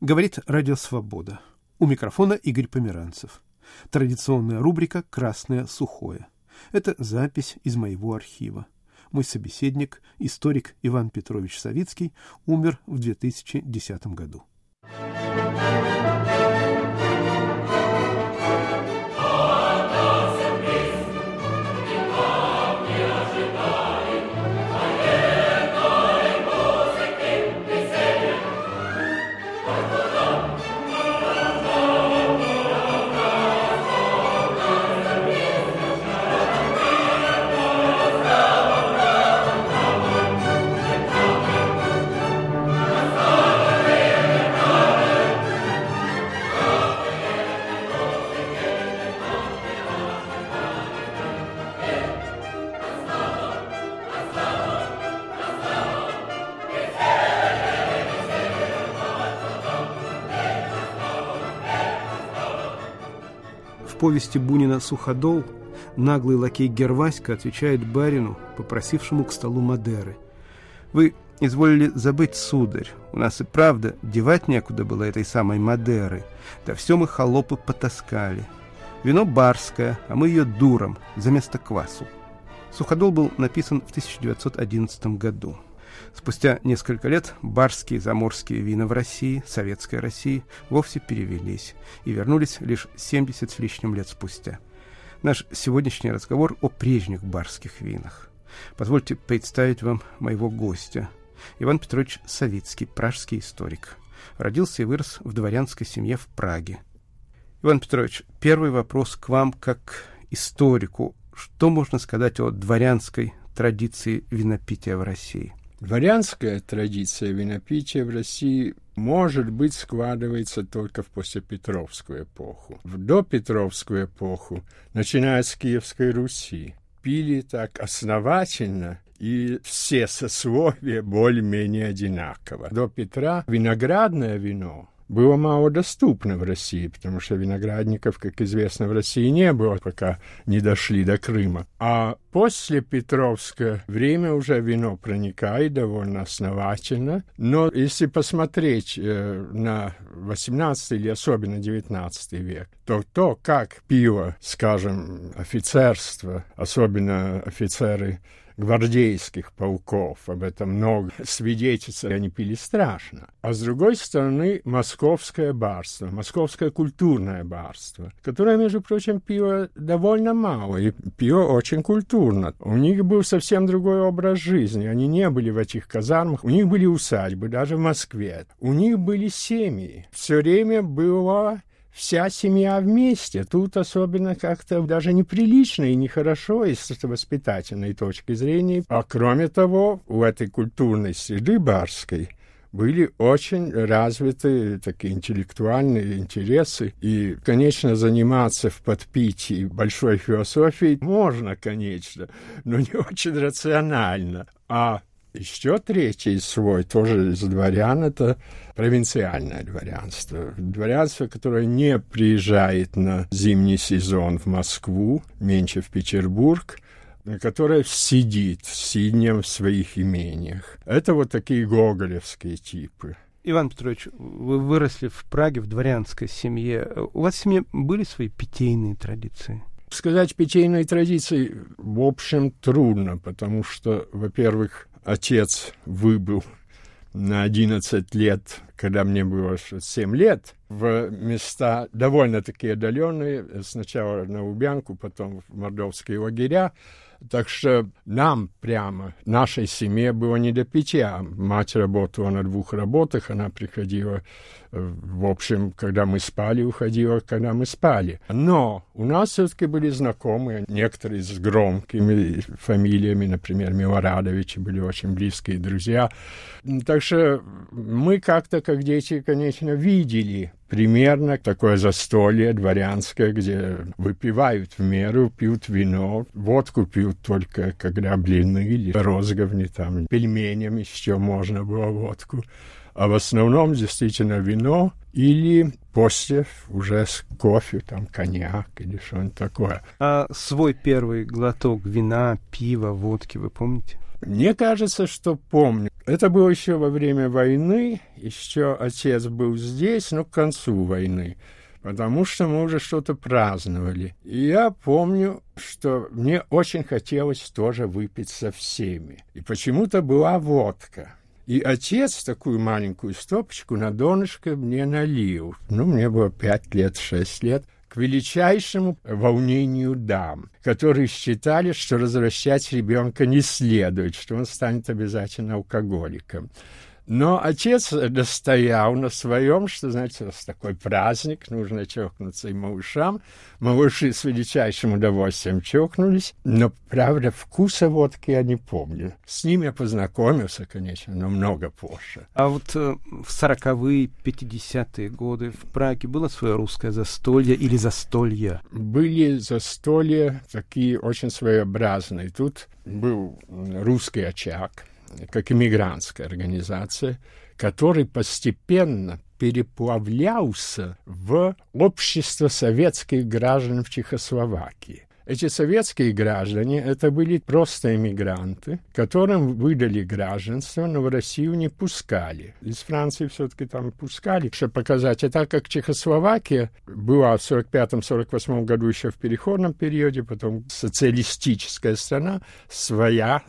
Говорит Радио Свобода. У микрофона Игорь Померанцев. Традиционная рубрика «Красное сухое». Это запись из моего архива. Мой собеседник, историк Иван Петрович Савицкий, умер в 2010 году. В повести Бунина «Суходол» наглый лакей Герваська отвечает барину, попросившему к столу Мадеры: «Вы изволили забыть, сударь, у нас и правда девать некуда было этой самой Мадеры, да все мы холопы потаскали. Вино барское, а мы ее дуром, за место квасу». «Суходол» был написан в 1911 году. Спустя несколько лет барские заморские вина в России, советской России, вовсе перевелись и вернулись лишь 70 с лишним лет спустя. Наш сегодняшний разговор о прежних барских винах. Позвольте представить вам моего гостя. Иван Петрович Савицкий, пражский историк. Родился и вырос в дворянской семье в Праге. Иван Петрович, первый вопрос к вам как историку. Что можно сказать о дворянской традиции винопития в России? Дворянская традиция винопития в России, может быть, складывается только в послепетровскую эпоху. В допетровскую эпоху, начиная с Киевской Руси, пили так основательно, и все сословия более-менее одинаково. До Петра виноградное вино было мало доступно в России, потому что виноградников, как известно, в России не было, пока не дошли до Крыма. А после Петровское время уже вино проникает довольно основательно. Но если посмотреть на 18 или особенно 19 век, то, как пило, скажем, офицерство, особенно офицеры гвардейских полков, об этом много свидетельств, они пили страшно. А с другой стороны, московское барство, московское культурное барство, которое, между прочим, пило довольно мало и пило очень культурно. У них был совсем другой образ жизни, они не были в этих казармах, у них были усадьбы, даже в Москве. У них были семьи. Все время была вся семья вместе. Тут особенно как-то даже неприлично и нехорошо с воспитательной точки зрения. А кроме того, у этой культурной среды барской были очень развиты такие интеллектуальные интересы. И, конечно, заниматься в подпитии большой философией можно, конечно, но не очень рационально. А еще третий слой, тоже из дворян, это провинциальное дворянство. Дворянство, которое не приезжает на зимний сезон в Москву, меньше в Петербург, которое сидит в своих имениях. Это вот такие гоголевские типы. Иван Петрович, вы выросли в Праге в дворянской семье. У вас в семье были свои питейные традиции? Сказать питейные традиции, в общем, трудно, потому что, во-первых, отец выбыл на 11 лет, когда мне было 7 лет, в места довольно-таки отдаленные, сначала на Лубянку, потом в мордовские лагеря. Так что нам прямо, нашей семье было не до питья. Мать работала на 2 работах, она приходила, в общем, когда мы спали, уходила, когда мы спали. Но у нас все-таки были знакомые, некоторые с громкими фамилиями, например, Милорадовичи, были очень близкие друзья. Так что мы как-то, как дети, конечно, видели примерно такое застолье дворянское, где выпивают в меру, пьют вино, водку пьют только когда блины или розговни, там, пельменями еще можно было водку. А в основном действительно вино или после уже с кофе, там, коньяк или что-нибудь такое. А свой первый глоток вина, пива, водки вы помните? Мне кажется, что помню. Это было еще во время войны, еще отец был здесь, но к концу войны, потому что мы уже что-то праздновали. И я помню, что мне очень хотелось тоже выпить со всеми. И почему-то была водка. И отец такую маленькую стопочку на донышко мне налил. Мне было 5 лет, 6 лет. К величайшему волнению дам, которые считали, что развращать ребенка не следует, что он станет обязательно алкоголиком. Но отец настоял на своем, что, знаете, у нас такой праздник, нужно чокнуться и малышам. Малыши с величайшим удовольствием чокнулись, но, правда, вкуса водки я не помню. С ним я познакомился, конечно, но много позже. А вот в 40-е, 50-е годы в Праге было свое русское застолье или застолья? Были застолья такие очень своеобразные. Тут был русский очаг, как иммигрантская организация, который постепенно переплавлялся в общество советских граждан в Чехословакии. Эти советские граждане, это были просто эмигранты, которым выдали гражданство, но в Россию не пускали. Из Франции все-таки там пускали, чтобы показать. А так как Чехословакия была в 1945-1948 году еще в переходном периоде, потом социалистическая страна, своя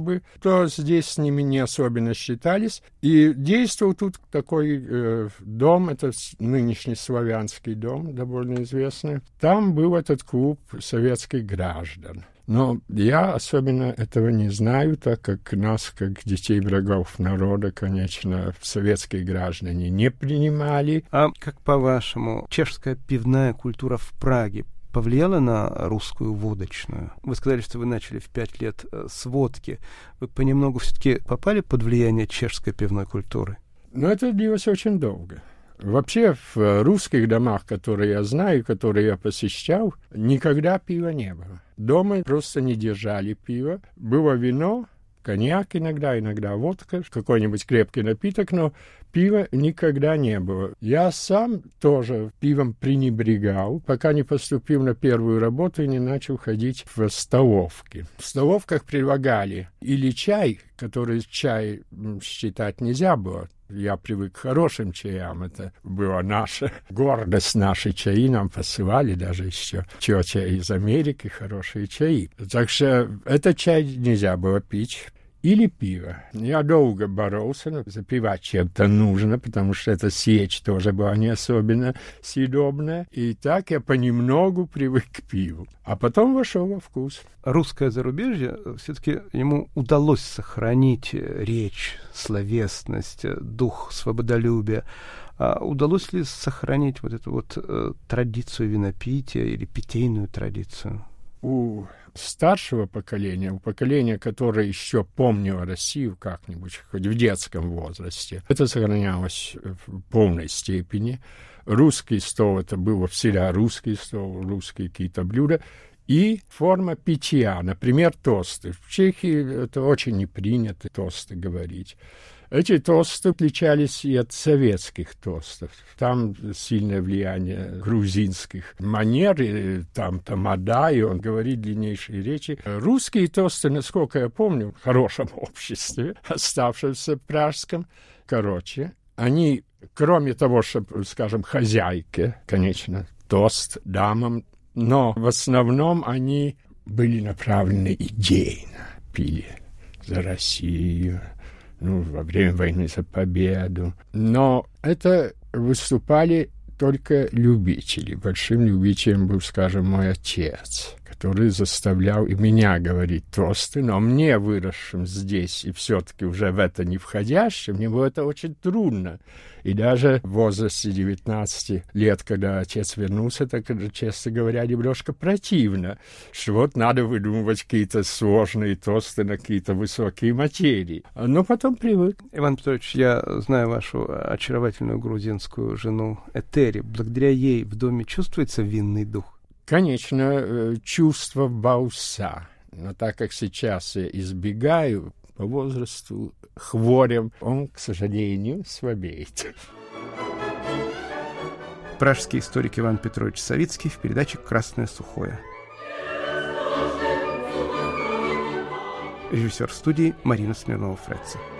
то здесь с ними не особенно считались. И действовал тут такой дом, это нынешний славянский дом, довольно известный. Там был этот клуб советских граждан. Но я особенно этого не знаю, так как нас, как детей врагов народа, конечно, советские граждане не принимали. А как по-вашему, чешская пивная культура в Праге повлияла на русскую водочную? Вы сказали, что вы начали в 5 лет с водки. Вы понемногу все-таки попали под влияние чешской пивной культуры? Но это длилось очень долго. Вообще в русских домах, которые я знаю, которые я посещал, никогда пива не было. Дома просто не держали пива. Было вино, коньяк иногда водка, какой-нибудь крепкий напиток, но пива никогда не было. Я сам тоже пивом пренебрегал, пока не поступил на первую работу и не начал ходить в столовки. В столовках предлагали или чай, который чай считать нельзя было. Я привык к хорошим чаям, это была наша гордость, наши чаи нам посылали, даже еще тетя из Америки, хорошие чаи. Так что этот чай нельзя было пить. Или пиво. Я долго боролся, но запивать чем-то нужно, потому что эта сечь тоже была не особенно съедобная. И так я понемногу привык к пиву. А потом вошел во вкус. Русское зарубежье, все-таки ему удалось сохранить речь, словесность, дух свободолюбия. А удалось ли сохранить вот эту традицию винопития или питейную традицию? У старшего поколения, у поколения, которое еще помнило Россию как-нибудь, хоть в детском возрасте, это сохранялось в полной степени. Русский стол — это было всегда русский стол, русские какие-то блюда. И форма питья, например, тосты. В Чехии это очень не принято тосты говорить. Эти тосты отличались и от советских тостов. Там сильное влияние грузинских манер, и там тамада, и он говорит длиннейшие речи. Русские тосты, насколько я помню, в хорошем обществе, оставшемся пражском, они, кроме того, что, скажем, хозяйке, конечно, тост дамам, но в основном они были направлены идейно, пили за Россию, во время войны за победу. Но это выступали только любители. Большим любителем был, скажем, мой отец, который заставлял и меня говорить тосты, но мне, выросшим здесь и все-таки уже в это не входящим, мне было это очень трудно. И даже в возрасте 19 лет, когда отец вернулся, так, честно говоря, немножко противно, что надо выдумывать какие-то сложные тосты на какие-то высокие материи. Но потом привык. Иван Петрович, я знаю вашу очаровательную грузинскую жену Этери. Благодаря ей в доме чувствуется винный дух? Конечно, чувство бауса. Но так как сейчас я избегаю по возрасту хворем, он, к сожалению, слабеет. Пражский историк Иван Петрович Савицкий в передаче «Красное сухое». Режиссер студии Марина Смирнова-Фретца.